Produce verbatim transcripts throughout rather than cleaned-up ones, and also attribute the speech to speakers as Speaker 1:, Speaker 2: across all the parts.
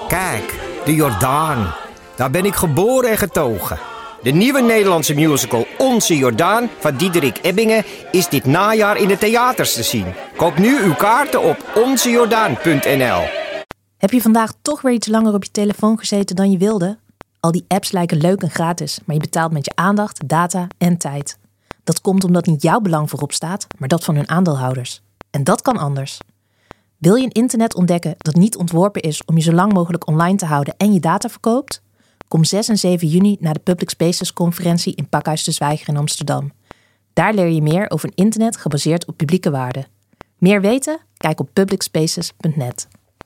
Speaker 1: Kijk, de Jordaan. Daar ben ik geboren en getogen. De nieuwe Nederlandse musical Onze Jordaan van Diederik Ebbingen is dit najaar in de theaters te zien. Koop nu uw kaarten op onze jordaan punt n l.
Speaker 2: Heb je vandaag toch weer iets langer op je telefoon gezeten dan je wilde? Al die apps lijken leuk en gratis, maar je betaalt met je aandacht, data en tijd. Dat komt omdat niet jouw belang voorop staat, maar dat van hun aandeelhouders. En dat kan anders. Wil je een internet ontdekken dat niet ontworpen is om je zo lang mogelijk online te houden en je data verkoopt? Kom zes en zeven juni naar de Public Spaces conferentie in Pakhuis de Zwijger in Amsterdam. Daar leer je meer over een internet gebaseerd op publieke waarden. Meer weten? Kijk op public spaces punt net.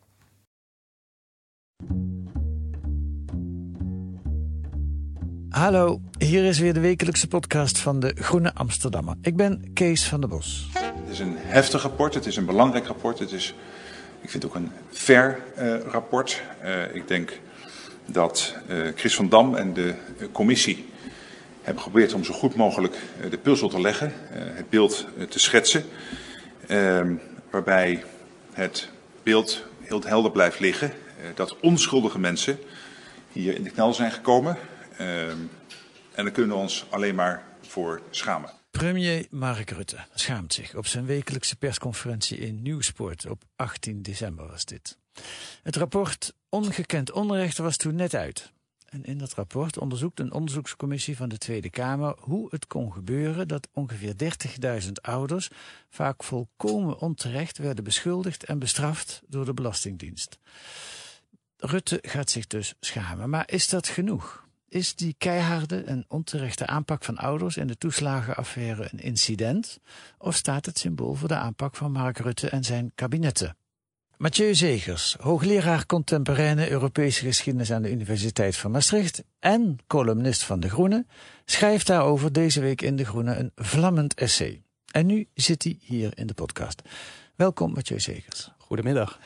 Speaker 3: Hallo, hier is weer de wekelijkse podcast van de Groene Amsterdammer. Ik ben Kees van der Bos.
Speaker 4: Het is een heftig rapport, het is een belangrijk rapport. Het is, ik vind het ook een fair uh, rapport. Uh, ik denk dat uh, Chris van Dam en de uh, commissie hebben geprobeerd om zo goed mogelijk uh, de puzzel te leggen. Uh, het beeld uh, te schetsen. Uh, waarbij het beeld heel helder blijft liggen. Uh, dat onschuldige mensen hier in de knel zijn gekomen. Uh, en daar kunnen we ons alleen maar voor schamen.
Speaker 3: Premier Mark Rutte schaamt zich op zijn wekelijkse persconferentie in Nieuwsport. Op achttien december was dit. Het rapport Ongekend Onrecht was toen net uit. En in dat rapport onderzoekt een onderzoekscommissie van de Tweede Kamer hoe het kon gebeuren dat ongeveer dertigduizend ouders vaak volkomen onterecht werden beschuldigd en bestraft door de Belastingdienst. Rutte gaat zich dus schamen. Maar is dat genoeg? Is die keiharde en onterechte aanpak van ouders in de toeslagenaffaire een incident? Of staat het symbool voor de aanpak van Mark Rutte en zijn kabinetten? Mathieu Zegers, hoogleraar contemporaine Europese geschiedenis aan de Universiteit van Maastricht en columnist van De Groene, schrijft daarover deze week in De Groene een vlammend essay. En nu zit hij hier in de podcast. Welkom Mathieu Zegers.
Speaker 5: Goedemiddag.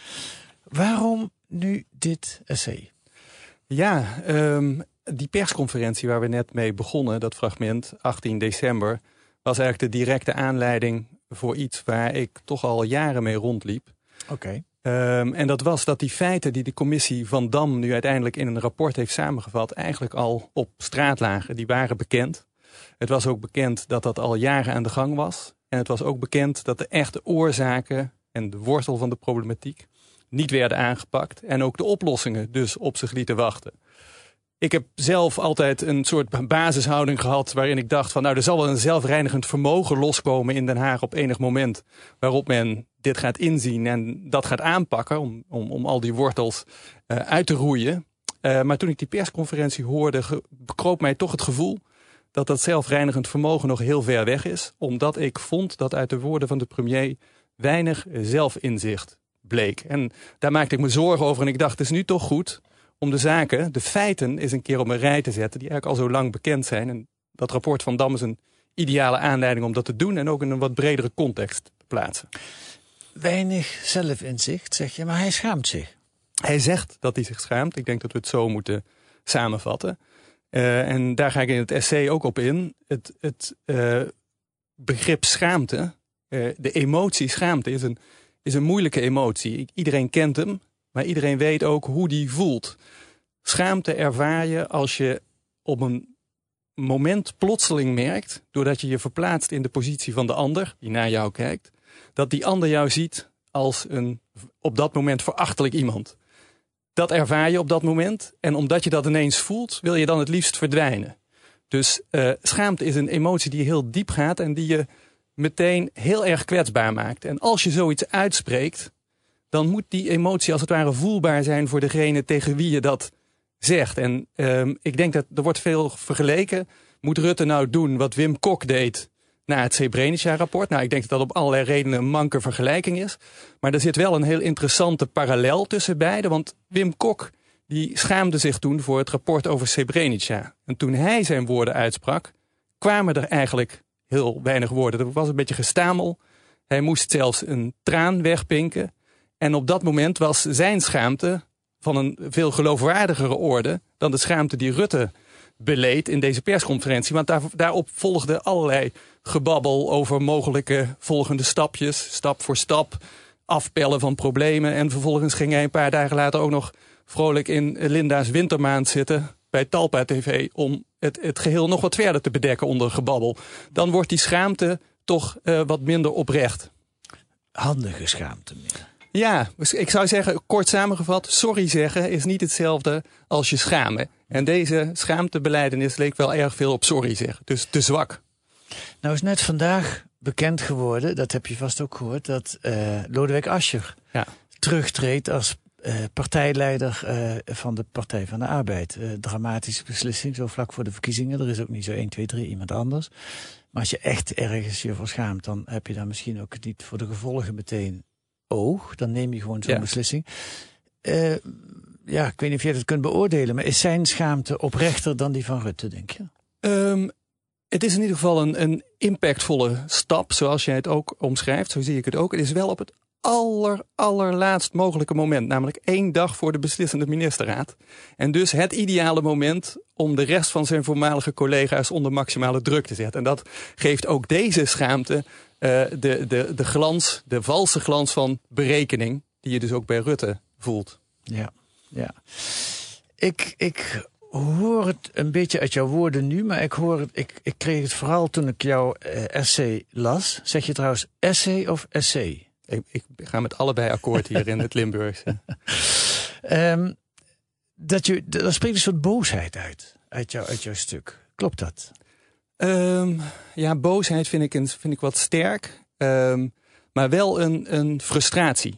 Speaker 3: Waarom nu dit essay?
Speaker 5: Ja, um, die persconferentie waar we net mee begonnen, dat fragment, achttien december, was eigenlijk de directe aanleiding voor iets waar ik toch al jaren mee rondliep.
Speaker 3: Oké. Okay.
Speaker 5: Um, en dat was dat die feiten die de commissie Van Dam nu uiteindelijk in een rapport heeft samengevat, eigenlijk al op straat lagen. Die waren bekend. Het was ook bekend dat dat al jaren aan de gang was. En het was ook bekend dat de echte oorzaken en de wortel van de problematiek niet werden aangepakt. En ook de oplossingen dus op zich lieten wachten. Ik heb zelf altijd een soort basishouding gehad waarin ik dacht van nou er zal wel een zelfreinigend vermogen loskomen in Den Haag op enig moment waarop men dit gaat inzien en dat gaat aanpakken om, om, om al die wortels uh, uit te roeien. Uh, maar toen ik die persconferentie hoorde ge- bekroop mij toch het gevoel dat dat zelfreinigend vermogen nog heel ver weg is. Omdat ik vond dat uit de woorden van de premier weinig zelfinzicht bleek. En daar maakte ik me zorgen over en ik dacht het is nu toch goed om de zaken, de feiten, eens een keer op een rij te zetten die eigenlijk al zo lang bekend zijn. En dat rapport van Dam is een ideale aanleiding om dat te doen en ook in een wat bredere context te plaatsen.
Speaker 3: Weinig zelfinzicht, zeg je, maar hij schaamt zich.
Speaker 5: Hij zegt dat hij zich schaamt. Ik denk dat we het zo moeten samenvatten. Uh, en daar ga ik in het essay ook op in. Het, het uh, begrip schaamte, uh, de emotie schaamte, is een, is een moeilijke emotie. Iedereen kent hem. Maar iedereen weet ook hoe die voelt. Schaamte ervaar je als je op een moment plotseling merkt, doordat je je verplaatst in de positie van de ander, die naar jou kijkt, dat die ander jou ziet als een op dat moment verachtelijk iemand. Dat ervaar je op dat moment. En omdat je dat ineens voelt, wil je dan het liefst verdwijnen. Dus uh, schaamte is een emotie die heel diep gaat en die je meteen heel erg kwetsbaar maakt. En als je zoiets uitspreekt, dan moet die emotie als het ware voelbaar zijn voor degene tegen wie je dat zegt. En um, ik denk dat er wordt veel vergeleken. Moet Rutte nou doen wat Wim Kok deed na het Srebrenica-rapport? Nou, ik denk dat dat op allerlei redenen een manke vergelijking is. Maar er zit wel een heel interessante parallel tussen beiden. Want Wim Kok die schaamde zich toen voor het rapport over Srebrenica. En toen hij zijn woorden uitsprak, kwamen er eigenlijk heel weinig woorden. Er was een beetje gestamel. Hij moest zelfs een traan wegpinken. En op dat moment was zijn schaamte van een veel geloofwaardigere orde dan de schaamte die Rutte beleed in deze persconferentie. Want daar, daarop volgde allerlei gebabbel over mogelijke volgende stapjes, stap voor stap, afpellen van problemen. En vervolgens ging hij een paar dagen later ook nog vrolijk in Linda's wintermaand zitten bij Talpa T V om het, het geheel nog wat verder te bedekken onder gebabbel. Dan wordt die schaamte toch uh, wat minder oprecht.
Speaker 3: Handige schaamte meer.
Speaker 5: Ja, ik zou zeggen, kort samengevat, sorry zeggen is niet hetzelfde als je schamen. En deze schaamtebelijdenis leek wel erg veel op sorry zeggen. Dus te zwak.
Speaker 3: Nou is net vandaag bekend geworden, dat heb je vast ook gehoord, dat uh, Lodewijk Asscher ja. terugtreedt als uh, partijleider uh, van de Partij van de Arbeid. Uh, dramatische beslissing, zo vlak voor de verkiezingen. Er is ook niet zo één, twee, drie iemand anders. Maar als je echt ergens je voor schaamt, dan heb je daar misschien ook niet voor de gevolgen meteen oog. Dan neem je gewoon zo'n ja. beslissing. Uh, ja, ik weet niet of jij dat kunt beoordelen, maar is zijn schaamte oprechter dan die van Rutte, denk je?
Speaker 5: Um, het is in ieder geval een, een impactvolle stap, zoals jij het ook omschrijft. Zo zie ik het ook. Het is wel op het aller, allerlaatst mogelijke moment. Namelijk één dag voor de beslissende ministerraad. En dus het ideale moment om de rest van zijn voormalige collega's onder maximale druk te zetten. En dat geeft ook deze schaamte uh, de, de, de glans, de valse glans van berekening, die je dus ook bij Rutte voelt.
Speaker 3: Ja, ja. Ik, ik hoor het een beetje uit jouw woorden nu, maar ik hoor het, ik, ik kreeg het vooral toen ik jouw uh, essay las. Zeg je trouwens essay of essay?
Speaker 5: Ik, ik ga met allebei akkoord hier in het Limburgse.
Speaker 3: um, dat je, daar spreekt een soort boosheid uit, uit, jou, uit jouw stuk. Klopt dat?
Speaker 5: Um, ja, boosheid vind ik, een, vind ik wat sterk. Um, maar wel een, een frustratie.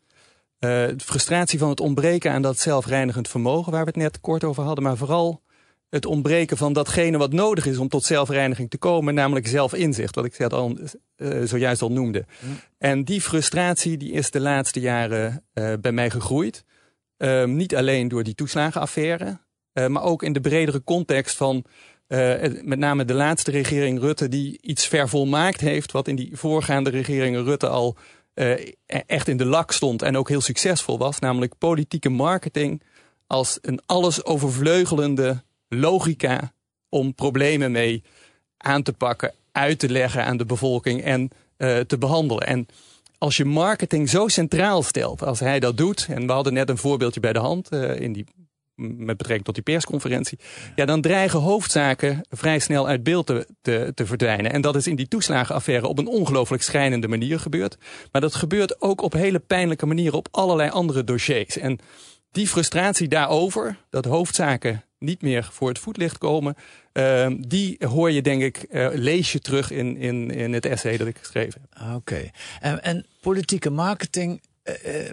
Speaker 5: Uh, de frustratie van het ontbreken aan dat zelfreinigend vermogen, waar we het net kort over hadden. Maar vooral het ontbreken van datgene wat nodig is om tot zelfreiniging te komen. Namelijk zelfinzicht, wat ik al, uh, zojuist al noemde. Ja. En die frustratie die is de laatste jaren uh, bij mij gegroeid. Uh, niet alleen door die toeslagenaffaire, uh, maar ook in de bredere context van uh, met name de laatste regering Rutte, die iets vervolmaakt heeft wat in die voorgaande regeringen Rutte al uh, echt in de lak stond en ook heel succesvol was. Namelijk politieke marketing als een alles overvleugelende logica om problemen mee aan te pakken, uit te leggen aan de bevolking en uh, te behandelen. En als je marketing zo centraal stelt als hij dat doet, en we hadden net een voorbeeldje bij de hand uh, in die, met betrekking tot die persconferentie, ja, dan dreigen hoofdzaken vrij snel uit beeld te, te, te verdwijnen. En dat is in die toeslagenaffaire op een ongelooflijk schrijnende manier gebeurd. Maar dat gebeurt ook op hele pijnlijke manieren op allerlei andere dossiers. En die frustratie daarover, dat hoofdzaken niet meer voor het voetlicht komen, uh, die hoor je, denk ik, uh, lees je terug in, in, in het essay dat ik geschreven heb.
Speaker 3: Oké. Okay. En, en politieke marketing, uh,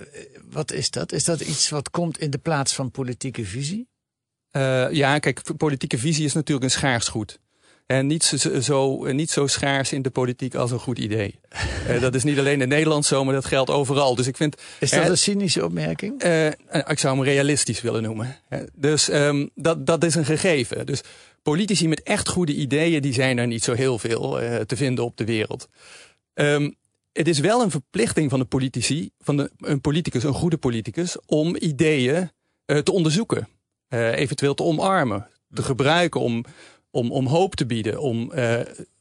Speaker 3: wat is dat? Is dat iets wat komt in de plaats van politieke visie?
Speaker 5: Uh, ja, kijk, politieke visie is natuurlijk een schaars goed. En niet zo, zo, niet zo schaars in de politiek als een goed idee. uh, dat is niet alleen in Nederland zo, maar dat geldt overal. Dus ik vind,
Speaker 3: is dat uh, een cynische opmerking?
Speaker 5: Uh, ik zou hem realistisch willen noemen. Uh, dus um, dat, dat is een gegeven. Dus politici met echt goede ideeën, die zijn er niet zo heel veel uh, te vinden op de wereld. Um, het is wel een verplichting van de politici, van de, een politicus, een goede politicus, om ideeën uh, te onderzoeken. Uh, eventueel te omarmen, te gebruiken om Om, om hoop te bieden, om uh,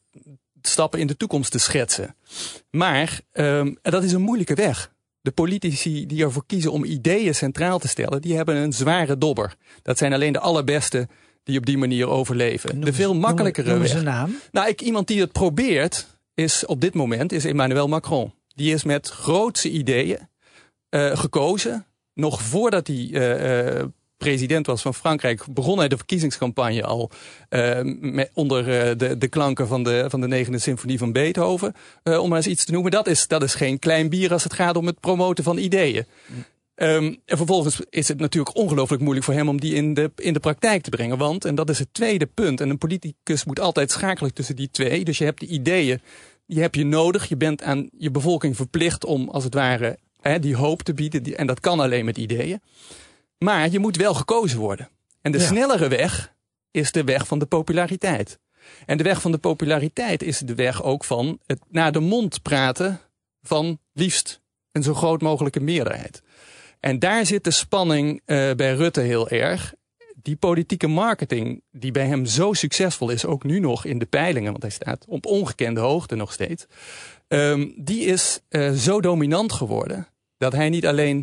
Speaker 5: stappen in de toekomst te schetsen. Maar um, dat is een moeilijke weg. De politici die ervoor kiezen om ideeën centraal te stellen, die hebben een zware dobber. Dat zijn alleen de allerbeste die op die manier overleven. Noem, de veel makkelijkere
Speaker 3: noem, noem
Speaker 5: weg.
Speaker 3: Zijn naam?
Speaker 5: Nou, ik, iemand die het probeert, is op dit moment is Emmanuel Macron. Die is met grootse ideeën uh, gekozen, nog voordat hij Uh, uh, president was van Frankrijk, begon hij de verkiezingscampagne al uh, met, onder uh, de, de klanken van de, van de negende symfonie van Beethoven. Uh, om maar eens iets te noemen. Dat is, dat is geen klein bier als het gaat om het promoten van ideeën. Mm. Um, en vervolgens is het natuurlijk ongelooflijk moeilijk voor hem om die in de, in de praktijk te brengen. Want, en dat is het tweede punt, en een politicus moet altijd schakelen tussen die twee. Dus je hebt de ideeën, die heb je nodig. Je bent aan je bevolking verplicht om, als het ware, hè, die hoop te bieden. Die, en dat kan alleen met ideeën. Maar je moet wel gekozen worden. En de ja. snellere weg is de weg van de populariteit. En de weg van de populariteit is de weg ook van het naar de mond praten van liefst een zo groot mogelijke meerderheid. En daar zit de spanning uh, bij Rutte heel erg. Die politieke marketing die bij hem zo succesvol is, ook nu nog in de peilingen, want hij staat op ongekende hoogte nog steeds. Um, die is uh, zo dominant geworden dat hij niet alleen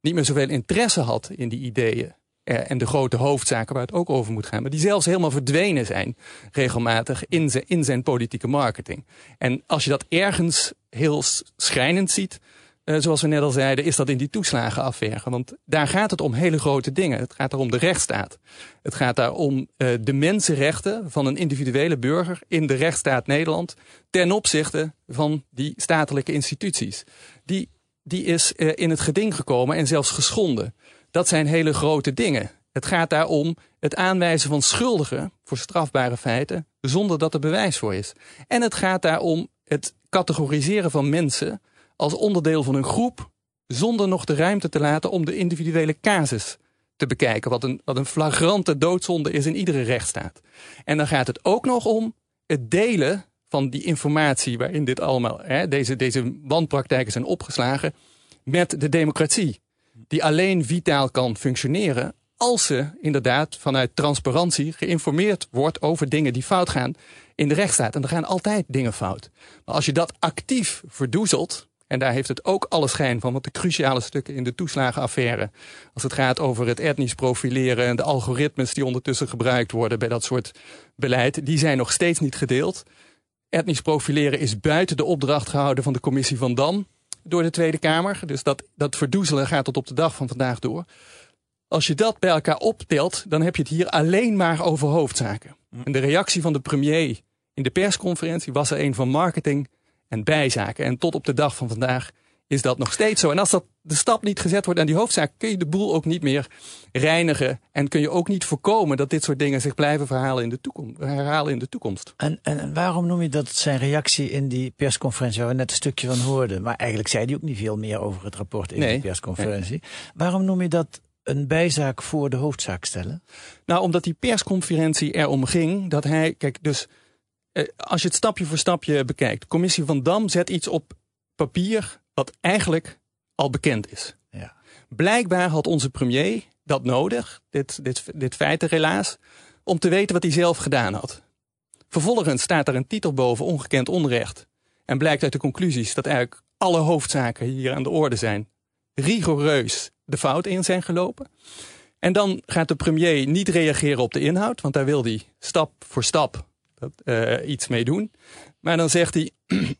Speaker 5: niet meer zoveel interesse had in die ideeën eh, en de grote hoofdzaken waar het ook over moet gaan, maar die zelfs helemaal verdwenen zijn regelmatig in zijn, in zijn politieke marketing. En als je dat ergens heel schrijnend ziet, Uh, zoals we net al zeiden, is dat in die toeslagenaffaire. Want daar gaat het om hele grote dingen. Het gaat daar om de rechtsstaat. Het gaat daar om uh, de mensenrechten van een individuele burger in de rechtsstaat Nederland ten opzichte van die statelijke instituties. Die, die is uh, in het geding gekomen en zelfs geschonden. Dat zijn hele grote dingen. Het gaat daar om het aanwijzen van schuldigen voor strafbare feiten zonder dat er bewijs voor is. En het gaat daar om het categoriseren van mensen als onderdeel van een groep, zonder nog de ruimte te laten om de individuele casus te bekijken. Wat een, wat een flagrante doodzonde is in iedere rechtsstaat. En dan gaat het ook nog om het delen van die informatie waarin dit allemaal, hè, deze, deze wanpraktijken zijn opgeslagen, met de democratie. Die alleen vitaal kan functioneren als ze inderdaad vanuit transparantie geïnformeerd wordt over dingen die fout gaan in de rechtsstaat. En er gaan altijd dingen fout. Maar als je dat actief verdoezelt, en daar heeft het ook alle schijn van, want de cruciale stukken in de toeslagenaffaire, als het gaat over het etnisch profileren en de algoritmes die ondertussen gebruikt worden bij dat soort beleid, die zijn nog steeds niet gedeeld. Etnisch profileren is buiten de opdracht gehouden van de commissie Van Dam door de Tweede Kamer. Dus dat, dat verdoezelen gaat tot op de dag van vandaag door. Als je dat bij elkaar optelt, dan heb je het hier alleen maar over hoofdzaken. En de reactie van de premier in de persconferentie was er een van marketing en bijzaken. En tot op de dag van vandaag is dat nog steeds zo. En als dat de stap niet gezet wordt aan die hoofdzaak, kun je de boel ook niet meer reinigen. En kun je ook niet voorkomen dat dit soort dingen zich blijven verhalen in de toekomst, herhalen in de toekomst.
Speaker 6: En, en waarom noem je dat zijn reactie in die persconferentie, waar we net een stukje van hoorden? Maar eigenlijk zei hij ook niet veel meer over het rapport in nee, die persconferentie. Nee. Waarom noem je dat een bijzaak voor de hoofdzaak stellen? Nou, omdat die persconferentie erom ging dat hij, kijk, dus eh, als je het stapje voor stapje bekijkt, de commissie Van Dam zet iets op papier wat eigenlijk al bekend is. Ja. Blijkbaar had onze premier dat nodig, dit, dit, dit feitenrelaas, om te weten wat hij zelf gedaan had. Vervolgens staat er een titel boven, ongekend onrecht, en blijkt uit de conclusies dat eigenlijk alle hoofdzaken hier aan de orde zijn, rigoureus de fout in zijn gelopen. En dan gaat de premier niet reageren op de inhoud, want daar wil hij stap voor stap dat, uh, iets mee doen. Maar dan zegt hij,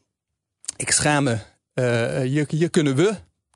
Speaker 6: ik schaam me, uh, hier, hier kunnen we,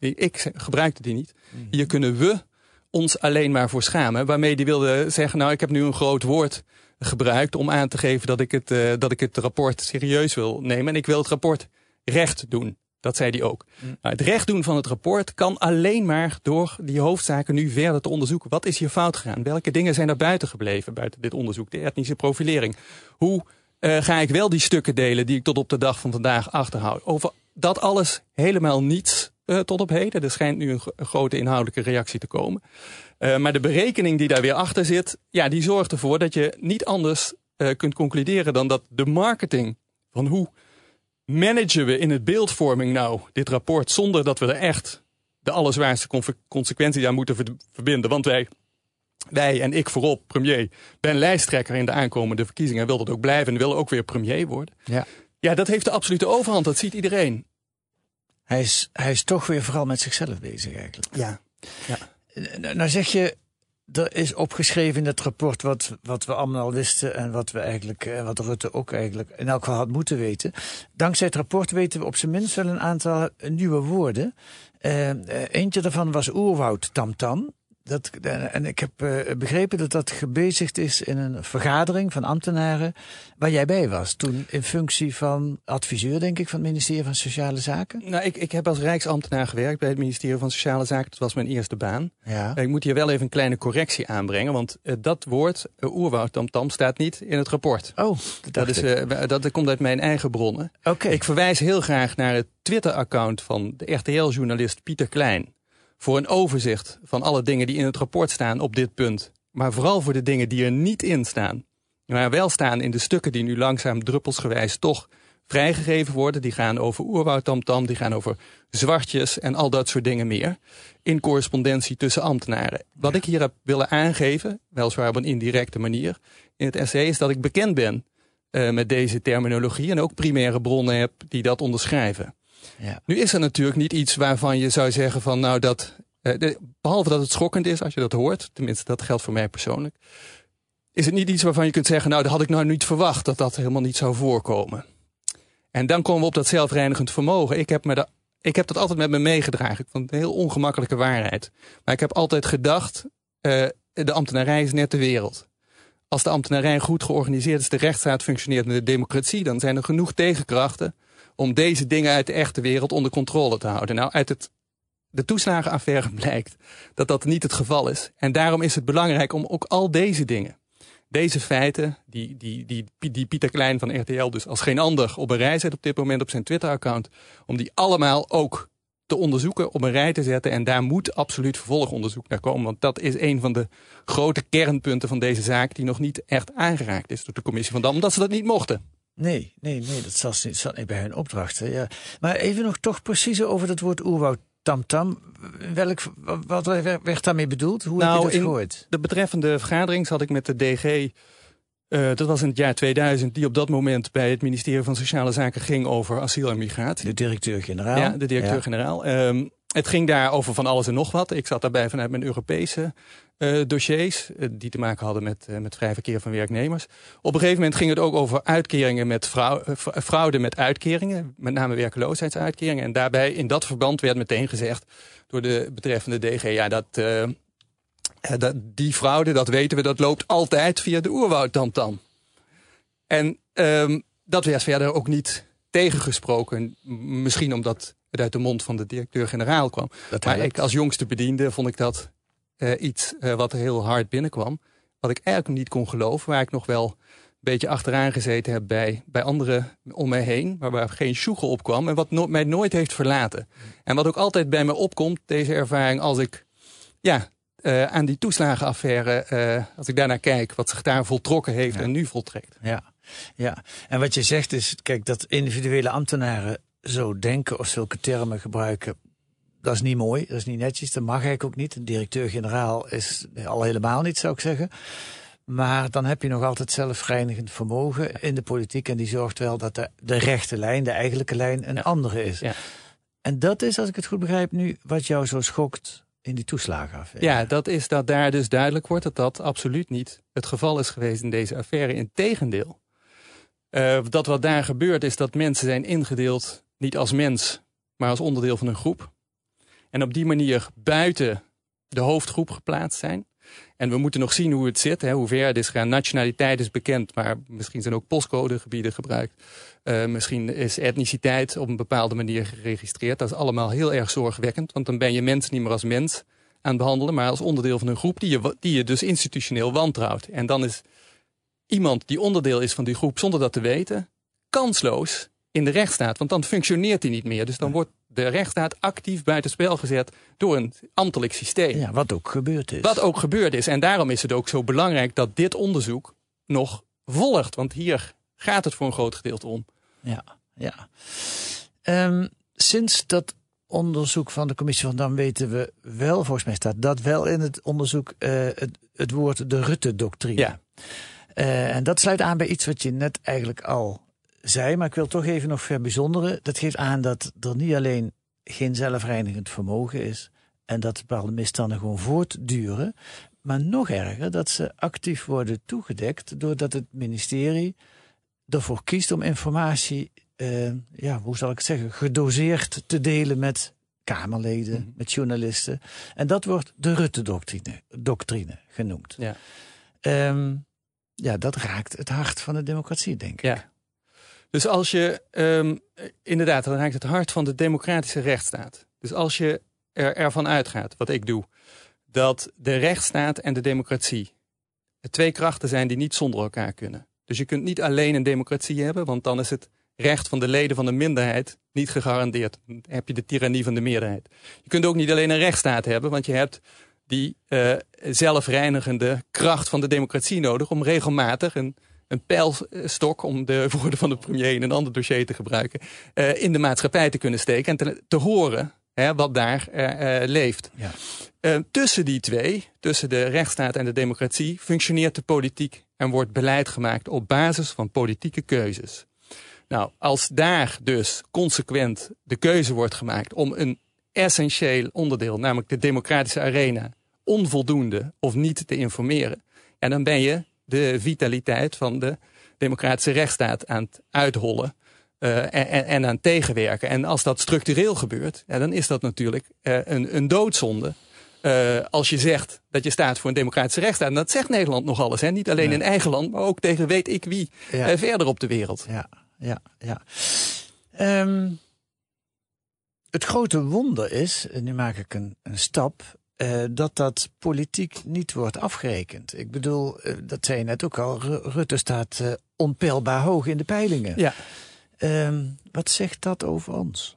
Speaker 6: ik gebruikte die niet, hier kunnen we ons alleen maar voor schamen. Waarmee hij wilde zeggen, nou, ik heb nu een groot woord gebruikt om aan te geven dat ik het, uh, dat ik het rapport serieus wil nemen. En ik wil het rapport recht doen. Dat zei hij ook. Mm. Nou, het recht doen van het rapport kan alleen maar door die hoofdzaken nu verder te onderzoeken. Wat is hier fout gegaan? Welke dingen zijn er buiten gebleven, buiten dit onderzoek? De etnische profilering. Hoe uh, ga ik wel die stukken delen die ik tot op de dag van vandaag achterhoud? Over dat alles helemaal niets uh, tot op heden. Er schijnt nu een, een grote inhoudelijke reactie te komen. Uh, maar de berekening die daar weer achter zit, ja, die zorgt ervoor dat je niet anders uh, kunt concluderen dan dat de marketing van hoe managen we in het beeldvorming nou dit rapport zonder dat we er echt de allerzwaarste consequenties aan moeten verbinden. Want wij, wij en ik voorop, premier, ben lijsttrekker in de aankomende verkiezingen en wil dat ook blijven en wil ook weer premier worden. Ja, ja, dat heeft de absolute overhand, dat ziet iedereen. Hij is, hij is toch weer vooral met zichzelf bezig eigenlijk. Ja. Ja. Nou zeg je, er is opgeschreven in het rapport wat, wat we allemaal al wisten en wat we eigenlijk, wat Rutte ook eigenlijk in elk geval had moeten weten. Dankzij het rapport weten we op zijn minst wel een aantal nieuwe woorden. Uh, eentje daarvan was oerwoud tamtam. Dat, en ik heb uh, begrepen dat dat gebezigd is in een vergadering van ambtenaren waar jij bij was. Toen in functie van adviseur, denk ik, van het ministerie van Sociale Zaken. Nou, ik, ik heb als rijksambtenaar gewerkt bij het ministerie van Sociale Zaken. Dat was mijn eerste baan. Ja. Ik moet hier wel even een kleine correctie aanbrengen. Want uh, dat woord, uh, oerwoud tamtam, staat niet in het rapport. Oh, dat, dat, is, uh, dat, dat komt uit mijn eigen bronnen. Okay. Ik verwijs heel graag naar het Twitter-account van de R T L-journalist Pieter Klein. Voor een overzicht van alle dingen die in het rapport staan op dit punt. Maar vooral voor de dingen die er niet in staan. Maar wel staan in de stukken die nu langzaam druppelsgewijs toch vrijgegeven worden. Die gaan over oerwoud tamtam, die gaan over zwartjes en al dat soort dingen meer. In correspondentie tussen ambtenaren. Wat ik hier heb willen aangeven, weliswaar op een indirecte manier, in het essay is dat ik bekend ben uh, met deze terminologie. En ook primaire bronnen heb die dat onderschrijven. Ja. Nu is er natuurlijk niet iets waarvan je zou zeggen van nou dat
Speaker 5: Uh, de, behalve dat het schokkend is als je dat hoort, tenminste dat geldt voor mij persoonlijk, is het niet iets waarvan je kunt zeggen, nou dat had ik nou niet verwacht dat dat helemaal niet zou voorkomen. En dan komen we op dat zelfreinigend vermogen. Ik heb, me da- ik heb dat altijd met me meegedragen. Ik vond het een heel ongemakkelijke waarheid. Maar ik heb altijd gedacht, uh, de ambtenarij is net de wereld. Als de ambtenarij goed georganiseerd is, de rechtsstaat functioneert met de democratie, dan zijn er genoeg tegenkrachten om deze dingen uit de echte wereld onder controle te houden. Nou, uit het, de toeslagenaffaire blijkt dat dat niet het geval is. En daarom is het belangrijk om ook al deze dingen, deze feiten, die, die, die, die Pieter Klein van R T L dus als geen ander op een rij zet op dit moment op zijn Twitter-account, om die allemaal ook te onderzoeken, op een rij te zetten. En daar moet absoluut vervolgonderzoek naar komen. Want dat is een van de grote kernpunten van deze zaak die nog niet echt aangeraakt is door de commissie van Dam, omdat ze dat niet mochten.
Speaker 6: Nee, nee, nee, dat zat niet, zat niet bij hun opdrachten. Ja. Maar even nog toch preciezer over dat woord oerwoud tamtam. Welk, wat werd daarmee bedoeld? Hoe nou, heb je dat gehoord?
Speaker 5: De betreffende vergadering zat ik met de D G, uh, dat was in het jaar tweeduizend, die op dat moment bij het ministerie van Sociale Zaken ging over asiel en migratie.
Speaker 6: De directeur-generaal.
Speaker 5: Ja, de directeur-generaal. Ja. Um, het ging daar over van alles en nog wat. Ik zat daarbij vanuit mijn Europese uh, dossiers, uh, die te maken hadden met, uh, met vrij verkeer van werknemers. Op een gegeven moment ging het ook over uitkeringen met fraude, uh, fraude met uitkeringen, met name werkloosheidsuitkeringen. En daarbij, in dat verband werd meteen gezegd door de betreffende D G, ja, dat, uh, dat die fraude, dat weten we, dat loopt altijd via de oerwoud-tamtam. En um, dat werd verder ook niet tegengesproken, misschien omdat het uit de mond van de directeur-generaal kwam. Dat maar ik als jongste bediende vond ik dat uh, iets uh, wat heel hard binnenkwam. Wat ik eigenlijk niet kon geloven, waar ik nog wel een beetje achteraan gezeten heb bij, bij anderen om mij heen, maar waar geen sjoegel op kwam en wat no- mij nooit heeft verlaten. En wat ook altijd bij me opkomt, deze ervaring, als ik ja, uh, aan die toeslagenaffaire, uh, als ik daarnaar kijk, wat zich daar voltrokken heeft ja. en nu voltrekt.
Speaker 6: Ja, ja, en wat je zegt is, kijk, dat individuele ambtenaren zo denken of zulke termen gebruiken, dat is niet mooi, dat is niet netjes, dat mag eigenlijk ook niet. Een directeur-generaal is al helemaal niet, zou ik zeggen. Maar dan heb je nog altijd zelfreinigend vermogen in de politiek en die zorgt wel dat de, de rechte lijn, de eigenlijke lijn, een ja. andere is. Ja. En dat is, als ik het goed begrijp nu, wat jou zo schokt in die toeslagenaffaire.
Speaker 5: Ja, dat is dat daar dus duidelijk wordt dat dat absoluut niet het geval is geweest in deze affaire. Integendeel. Uh, dat wat daar gebeurt is dat mensen zijn ingedeeld niet als mens, maar als onderdeel van een groep. En op die manier buiten de hoofdgroep geplaatst zijn. En we moeten nog zien hoe het zit, hè, hoe ver het is gegaan. Nationaliteit is bekend, maar misschien zijn ook postcodegebieden gebruikt. Uh, misschien is etniciteit op een bepaalde manier geregistreerd. Dat is allemaal heel erg zorgwekkend, want dan ben je mens niet meer als mens aan het behandelen, maar als onderdeel van een groep die je, die je dus institutioneel wantrouwt. En dan is iemand die onderdeel is van die groep zonder dat te weten, kansloos in de rechtsstaat. Want dan functioneert hij niet meer. Dus dan wordt de rechtsstaat actief buitenspel gezet door een ambtelijk systeem.
Speaker 6: Ja, wat ook gebeurd is.
Speaker 5: Wat ook gebeurd is. En daarom is het ook zo belangrijk dat dit onderzoek nog volgt. Want hier gaat het voor een groot gedeelte om.
Speaker 6: Ja, ja. Um, sinds dat onderzoek van de commissie van Dam weten we wel, volgens mij staat dat wel in het onderzoek, uh, het, het woord de Rutte-doctrine.
Speaker 5: Ja.
Speaker 6: Uh, en dat sluit aan bij iets wat je net eigenlijk al zei, maar ik wil toch even nog verbijzonderen. Dat geeft aan dat er niet alleen geen zelfreinigend vermogen is en dat bepaalde misstanden gewoon voortduren, maar nog erger, dat ze actief worden toegedekt doordat het ministerie ervoor kiest om informatie, uh, ja, hoe zal ik het zeggen, gedoseerd te delen met Kamerleden, mm-hmm. met journalisten. En dat wordt de Rutte-doctrine doctrine genoemd.
Speaker 5: Ja.
Speaker 6: Um, ja, dat raakt het hart van de democratie, denk ik.
Speaker 5: Ja. Dus als je, um, inderdaad, dan raakt het hart van de democratische rechtsstaat. Dus als je er, ervan uitgaat, wat ik doe, dat de rechtsstaat en de democratie twee krachten zijn die niet zonder elkaar kunnen. Dus je kunt niet alleen een democratie hebben, want dan is het recht van de leden van de minderheid niet gegarandeerd. Dan heb je de tirannie van de meerderheid. Je kunt ook niet alleen een rechtsstaat hebben, want je hebt die uh, zelfreinigende kracht van de democratie nodig om regelmatig een, een pijlstok, om de woorden van de premier in een ander dossier te gebruiken, uh, in de maatschappij te kunnen steken en te, te horen hè, wat daar uh, uh, leeft. Ja. Uh, tussen die twee, tussen de rechtsstaat en de democratie, functioneert de politiek en wordt beleid gemaakt op basis van politieke keuzes. Nou, als daar dus consequent de keuze wordt gemaakt om een essentieel onderdeel, namelijk de democratische arena, onvoldoende of niet te informeren, ja, dan ben je de vitaliteit van de democratische rechtsstaat aan het uithollen uh, en, en aan het tegenwerken. En als dat structureel gebeurt, ja, dan is dat natuurlijk uh, een, een doodzonde. Uh, als je zegt dat je staat voor een democratische rechtsstaat. En dat zegt Nederland nog alles. Hè? Niet alleen ja. in eigen land, maar ook tegen weet ik wie ja. uh, verder op de wereld.
Speaker 6: Ja, ja, ja. Um, het grote wonder is, en nu maak ik een, een stap, uh, dat dat politiek niet wordt afgerekend. Ik bedoel, uh, dat zei je net ook al, R- Rutte staat uh, onpeilbaar hoog in de peilingen. Ja. Um, wat zegt dat over ons?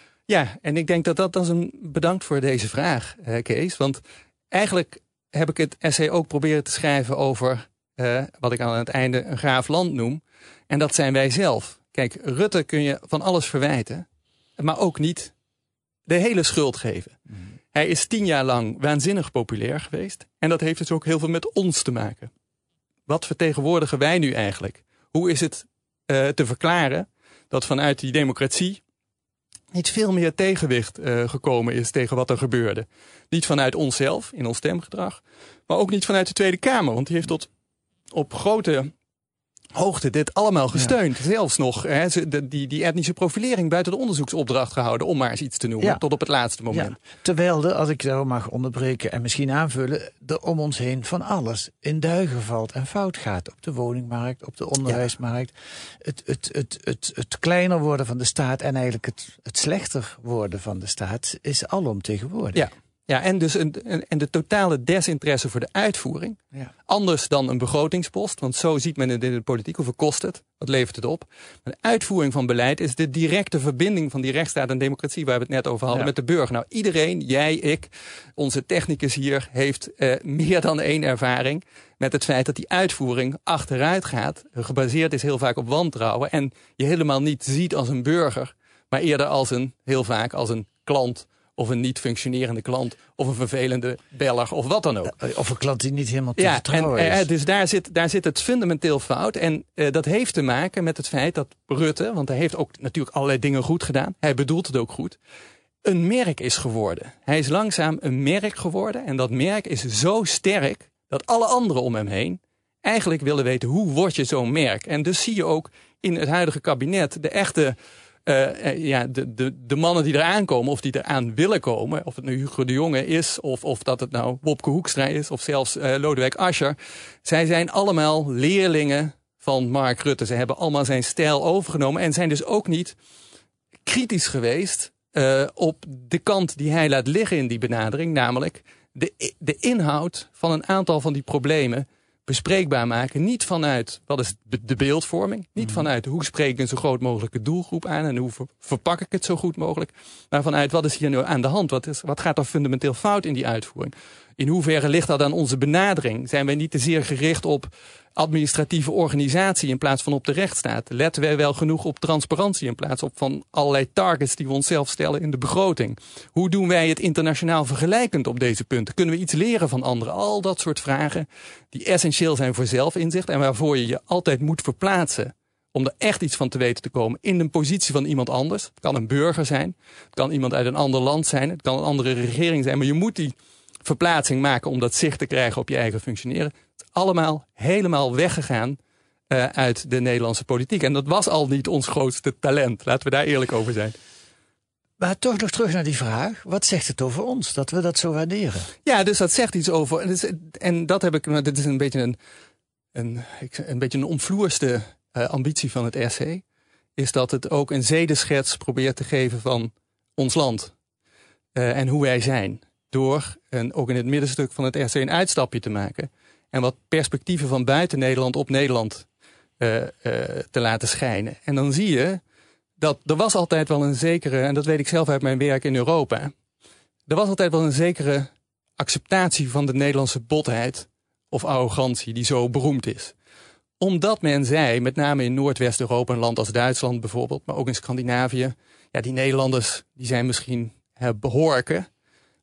Speaker 5: Ja, en ik denk dat dat, dat is een bedankt voor deze vraag, uh, Kees. Want eigenlijk heb ik het essay ook proberen te schrijven over uh, wat ik aan het einde een gaaf land noem. En dat zijn wij zelf. Kijk, Rutte kun je van alles verwijten, maar ook niet de hele schuld geven. Mm. Hij is tien jaar lang waanzinnig populair geweest. En dat heeft dus ook heel veel met ons te maken. Wat vertegenwoordigen wij nu eigenlijk? Hoe is het uh, te verklaren dat vanuit die democratie niet veel meer tegenwicht uh, gekomen is tegen wat er gebeurde? Niet vanuit onszelf, in ons stemgedrag, maar ook niet vanuit de Tweede Kamer. Want die heeft tot op grote hoogte dit allemaal gesteund. Ja. Zelfs nog hè, die, die etnische profilering buiten de onderzoeksopdracht gehouden, om maar eens iets te noemen, ja. tot op het laatste moment. Ja.
Speaker 6: Terwijl er, als ik daar mag onderbreken en misschien aanvullen, er om ons heen van alles in duigen valt en fout gaat. Op de woningmarkt, op de onderwijsmarkt. Ja. Het, het, het, het, het kleiner worden van de staat en eigenlijk het, het slechter worden van de staat is alomtegenwoordig.
Speaker 5: Ja. Ja, en dus een, een, en de totale desinteresse voor de uitvoering. Ja. Anders dan een begrotingspost, want zo ziet men het in de politiek. Hoeveel kost het? Wat levert het op? Maar de uitvoering van beleid is de directe verbinding van die rechtsstaat en democratie, waar we het net over hadden, ja. met de burger. Nou, iedereen, jij, ik, onze technicus hier, heeft uh, meer dan één ervaring met het feit dat die uitvoering achteruit gaat. Gebaseerd is heel vaak op wantrouwen en je helemaal niet ziet als een burger, maar eerder als een, heel vaak als een klant, of een niet functionerende klant, of een vervelende beller, of wat dan ook.
Speaker 6: Of een klant die niet helemaal te
Speaker 5: ja,
Speaker 6: vertrouwen
Speaker 5: en,
Speaker 6: is.
Speaker 5: Dus daar zit, daar zit het fundamenteel fout. En uh, dat heeft te maken met het feit dat Rutte, want hij heeft ook natuurlijk allerlei dingen goed gedaan, hij bedoelt het ook goed, een merk is geworden. Hij is langzaam een merk geworden en dat merk is zo sterk dat alle anderen om hem heen eigenlijk willen weten, hoe word je zo'n merk? En dus zie je ook in het huidige kabinet de echte Uh, uh, ja, de, de, de mannen die eraan komen, of die eraan willen komen, of het nu Hugo de Jonge is, of, of dat het nou Wopke Hoekstra is, of zelfs uh, Lodewijk Asscher. Zij zijn allemaal leerlingen van Mark Rutte. Ze hebben allemaal zijn stijl overgenomen en zijn dus ook niet kritisch geweest uh, op de kant die hij laat liggen in die benadering, namelijk de, de inhoud van een aantal van die problemen bespreekbaar maken. Niet vanuit, wat is de beeldvorming? Niet vanuit, hoe spreek ik een zo groot mogelijke doelgroep aan en hoe verpak ik het zo goed mogelijk? Maar vanuit, wat is hier nu aan de hand? Wat, is, wat gaat er fundamenteel fout in die uitvoering? In hoeverre ligt dat aan onze benadering? Zijn wij niet te zeer gericht op administratieve organisatie in plaats van op de rechtsstaat? Letten wij wel genoeg op transparantie in plaats van allerlei targets die we onszelf stellen in de begroting? Hoe doen wij het internationaal vergelijkend op deze punten? Kunnen we iets leren van anderen? Al dat soort vragen die essentieel zijn voor zelfinzicht en waarvoor je je altijd moet verplaatsen om er echt iets van te weten te komen in de positie van iemand anders. Het kan een burger zijn, het kan iemand uit een ander land zijn, het kan een andere regering zijn, maar je moet die verplaatsing maken om dat zicht te krijgen op je eigen functioneren. Het is allemaal helemaal weggegaan uh, uit de Nederlandse politiek. En dat was al niet ons grootste talent. Laten we daar eerlijk over zijn.
Speaker 6: Maar toch nog terug naar die vraag. Wat zegt het over ons, dat we dat zo waarderen?
Speaker 5: Ja, dus dat zegt iets over. En dat heb ik, dit is een beetje een, een, een, beetje een omvloerste uh, ambitie van het essay. Is dat het ook een zedenschets probeert te geven van ons land. Uh, en hoe wij zijn. Door een, ook in het middenstuk van het essay een uitstapje te maken. En wat perspectieven van buiten Nederland op Nederland uh, uh, te laten schijnen. En dan zie je dat er was altijd wel een zekere, en dat weet ik zelf uit mijn werk in Europa. Er was altijd wel een zekere acceptatie van de Nederlandse botheid of arrogantie die zo beroemd is. Omdat men zei, met name in Noordwest-Europa, een land als Duitsland bijvoorbeeld, maar ook in Scandinavië, ja, die Nederlanders die zijn misschien uh, behorken.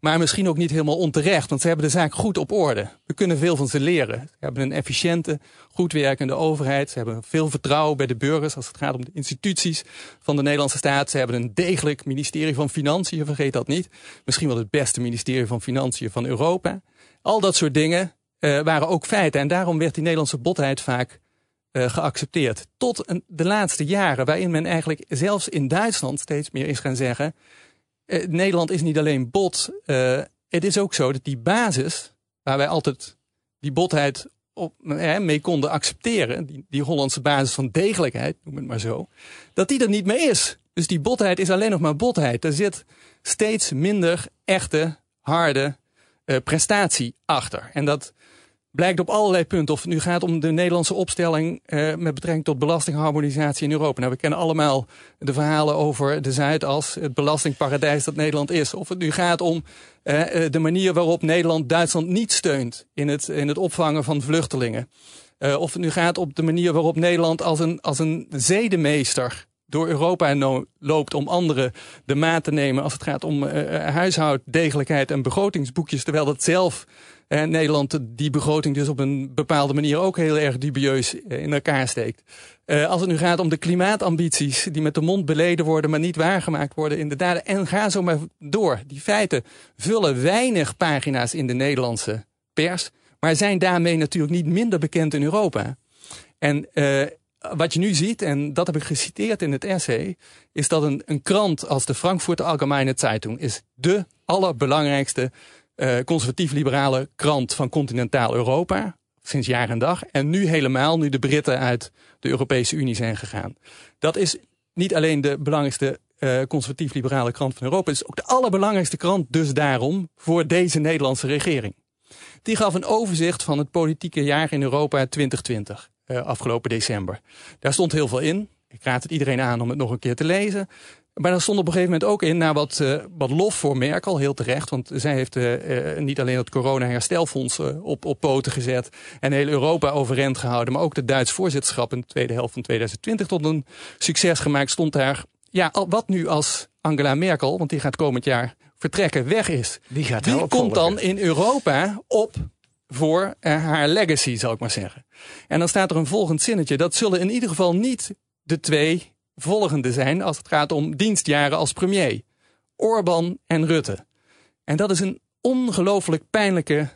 Speaker 5: Maar misschien ook niet helemaal onterecht, want ze hebben de zaak goed op orde. We kunnen veel van ze leren. Ze hebben een efficiënte, goed werkende overheid. Ze hebben veel vertrouwen bij de burgers als het gaat om de instituties van de Nederlandse staat. Ze hebben een degelijk ministerie van Financiën, vergeet dat niet. Misschien wel het beste ministerie van Financiën van Europa. Al dat soort dingen uh, waren ook feiten. En daarom werd die Nederlandse botheid vaak uh, geaccepteerd. Tot een, de laatste jaren, waarin men eigenlijk zelfs in Duitsland steeds meer is gaan zeggen... Uh, Nederland is niet alleen bot. Uh, het is ook zo dat die basis, waar wij altijd die botheid op, uh, mee konden accepteren, die, die Hollandse basis van degelijkheid, noem het maar zo, dat die er niet meer is. Dus die botheid is alleen nog maar botheid. Er zit steeds minder echte, harde uh, prestatie achter. En dat blijkt op allerlei punten. Of het nu gaat om de Nederlandse opstelling uh, met betrekking tot belastingharmonisatie in Europa. Nou, we kennen allemaal de verhalen over de Zuidas, het belastingparadijs dat Nederland is. Of het nu gaat om uh, de manier waarop Nederland Duitsland niet steunt in het, in het opvangen van vluchtelingen. Uh, of het nu gaat om de manier waarop Nederland als een, als een zedemeester door Europa no- loopt om anderen de maat te nemen als het gaat om uh, huishoudedegelijkheid en begrotingsboekjes, terwijl dat zelf uh, Nederland die begroting dus op een bepaalde manier ook heel erg dubieus uh, in elkaar steekt. Uh, als het nu gaat om de klimaatambities die met de mond beleden worden, maar niet waargemaakt worden in de daden. En ga zo maar door. Die feiten vullen weinig pagina's in de Nederlandse pers, maar zijn daarmee natuurlijk niet minder bekend in Europa. En uh, wat je nu ziet, en dat heb ik geciteerd in het essay, is dat een, een krant als de Frankfurter Allgemeine Zeitung is de allerbelangrijkste uh, conservatief-liberale krant van continentaal Europa, sinds jaar en dag. En nu helemaal, nu de Britten uit de Europese Unie zijn gegaan. Dat is niet alleen de belangrijkste uh, conservatief-liberale krant van Europa, het is ook de allerbelangrijkste krant dus daarom voor deze Nederlandse regering. Die gaf een overzicht van het politieke jaar in Europa twintig twintig. Uh, afgelopen december. Daar stond heel veel in. Ik raad het iedereen aan om het nog een keer te lezen. Maar daar stond op een gegeven moment ook in naar wat, uh, wat lof voor Merkel, heel terecht. Want zij heeft uh, uh, niet alleen het corona-herstelfonds uh, op, op poten gezet en heel Europa overeind gehouden, maar ook de Duits voorzitterschap in de tweede helft van twintig twintig tot een succes gemaakt. Stond daar, ja, wat nu als Angela Merkel, want die gaat komend jaar vertrekken, weg is.
Speaker 6: Wie gaat
Speaker 5: Wie komt dan in Europa op voor uh, haar legacy, zal ik maar zeggen. En dan staat er een volgend zinnetje. Dat zullen in ieder geval niet de twee volgende zijn als het gaat om dienstjaren als premier. Orbán en Rutte. En dat is een ongelooflijk pijnlijke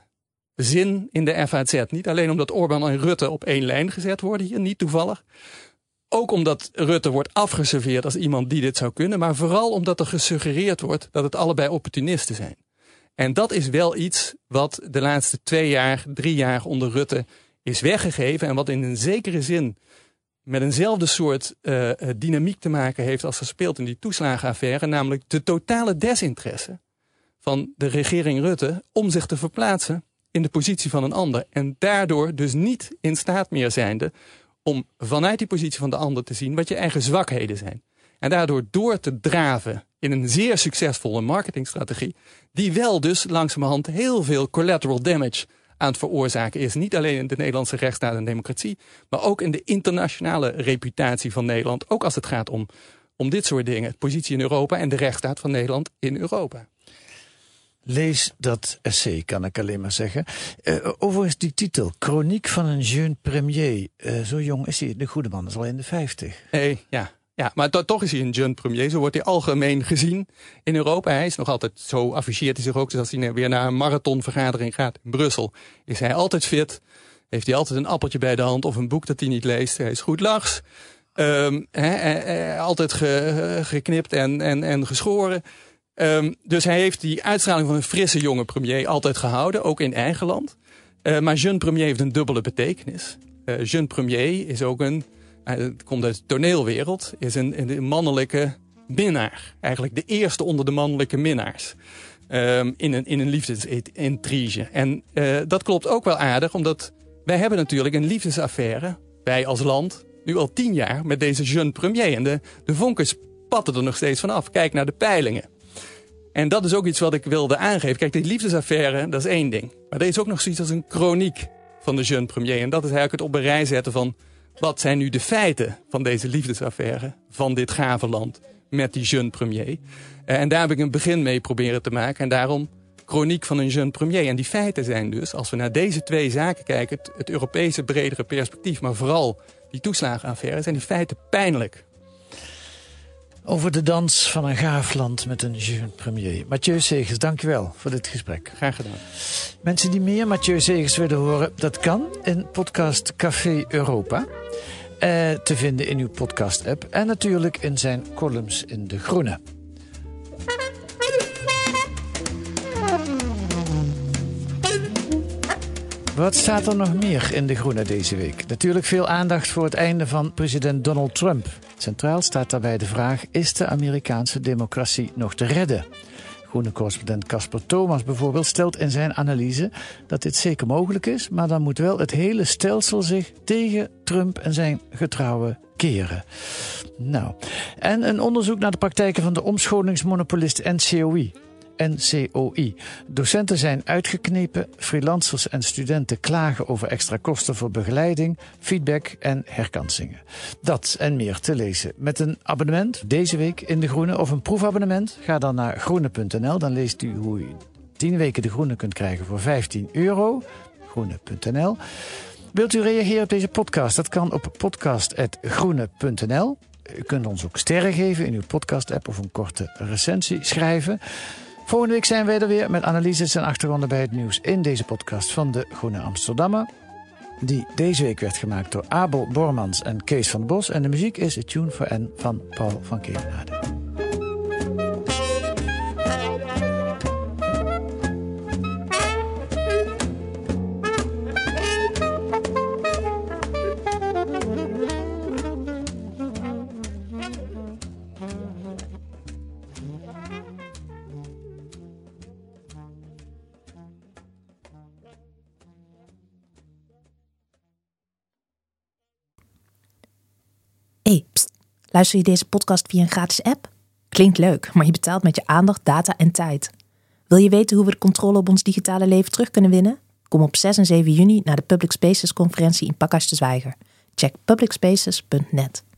Speaker 5: zin in de F A Z. Niet alleen omdat Orbán en Rutte op één lijn gezet worden hier, niet toevallig. Ook omdat Rutte wordt afgeserveerd als iemand die dit zou kunnen. Maar vooral omdat er gesuggereerd wordt dat het allebei opportunisten zijn. En dat is wel iets wat de laatste twee jaar, drie jaar onder Rutte is weggegeven. En wat in een zekere zin met eenzelfde soort uh, dynamiek te maken heeft als er speelt in die toeslagenaffaire. Namelijk de totale desinteresse van de regering Rutte om zich te verplaatsen in de positie van een ander. En daardoor dus niet in staat meer zijnde om vanuit die positie van de ander te zien wat je eigen zwakheden zijn. En daardoor door te draven in een zeer succesvolle marketingstrategie, die wel dus langzamerhand heel veel collateral damage aan het veroorzaken is. Niet alleen in de Nederlandse rechtsstaat en democratie, maar ook in de internationale reputatie van Nederland. Ook als het gaat om, om dit soort dingen. Positie in Europa en de rechtsstaat van Nederland in Europa.
Speaker 6: Lees dat essay, kan ik alleen maar zeggen. Uh, overigens die titel, Chroniek van een jeune premier. Uh, zo jong is hij, de goede man is al in de vijftig.
Speaker 5: Hey, ja. Ja, maar to- toch is hij een jeune premier. Zo wordt hij algemeen gezien in Europa. Hij is nog altijd, zo afficheert hij zich ook. Dus als hij weer naar een marathonvergadering gaat in Brussel, is hij altijd fit. Heeft hij altijd een appeltje bij de hand of een boek dat hij niet leest. Hij is goed lachs. Um, he, he, he, altijd ge, geknipt en, en, en geschoren. Um, dus hij heeft die uitstraling van een frisse jonge premier altijd gehouden. Ook in eigen land. Uh, maar jeune premier heeft een dubbele betekenis. Uh, jeune premier is ook een... Het komt uit de toneelwereld, is een, een mannelijke minnaar. Eigenlijk de eerste onder de mannelijke minnaars. Um, in een, in een liefdesintrige. En uh, dat klopt ook wel aardig, omdat wij hebben natuurlijk een liefdesaffaire, wij als land, nu al tien jaar met deze jeune premier. En de, de vonken spatten er nog steeds van af. Kijk naar de peilingen. En dat is ook iets wat ik wilde aangeven. Kijk, die liefdesaffaire, dat is één ding. Maar er is ook nog zoiets als een chroniek van de jeune premier. En dat is eigenlijk het op een rij zetten van... Wat zijn nu de feiten van deze liefdesaffaire van dit gave land met die jeune premier? En daar heb ik een begin mee proberen te maken. En daarom chroniek van een jeune premier. En die feiten zijn dus, als we naar deze twee zaken kijken, het, het Europese bredere perspectief, maar vooral die toeslagenaffaire, zijn die feiten pijnlijk.
Speaker 6: Over de dans van een gaaf land met een jeune premier. Mathieu Segers, dankjewel voor dit gesprek.
Speaker 5: Graag gedaan.
Speaker 6: Mensen die meer Mathieu Segers willen horen, dat kan in podcast Café Europa. Eh, te vinden in uw podcast-app. En natuurlijk in zijn columns in De Groene. Wat staat er nog meer in De Groene deze week? Natuurlijk veel aandacht voor het einde van president Donald Trump. Centraal staat daarbij de vraag: is de Amerikaanse democratie nog te redden? Groene-correspondent Casper Thomas bijvoorbeeld stelt in zijn analyse dat dit zeker mogelijk is, maar dan moet wel het hele stelsel zich tegen Trump en zijn getrouwen keren. Nou, en een onderzoek naar de praktijken van de omscholingsmonopolist N C O I. N C O I. Docenten zijn uitgeknepen, freelancers en studenten klagen over extra kosten voor begeleiding, feedback en herkansingen. Dat en meer te lezen met een abonnement deze week in De Groene of een proefabonnement. Ga dan naar groene punt n l, dan leest u hoe u tien weken De Groene kunt krijgen voor vijftien euro. groene punt n l. Wilt u reageren op deze podcast? Dat kan op podcast punt groene punt n l. U kunt ons ook sterren geven in uw podcast-app of een korte recensie schrijven. Volgende week zijn wij er weer met analyses en achtergronden bij het nieuws in deze podcast van de Groene Amsterdammer. Die deze week werd gemaakt door Abel Bormans en Kees van den Bos. En de muziek is A Tune for N van Paul van Kemenade.
Speaker 2: Hey, pst, luister je deze podcast via een gratis app? Klinkt leuk, maar je betaalt met je aandacht, data en tijd. Wil je weten hoe we de controle op ons digitale leven terug kunnen winnen? Kom op zes en zeven juni naar de Public Spaces conferentie in Pakhuis de Zwijger. Check public spaces punt net.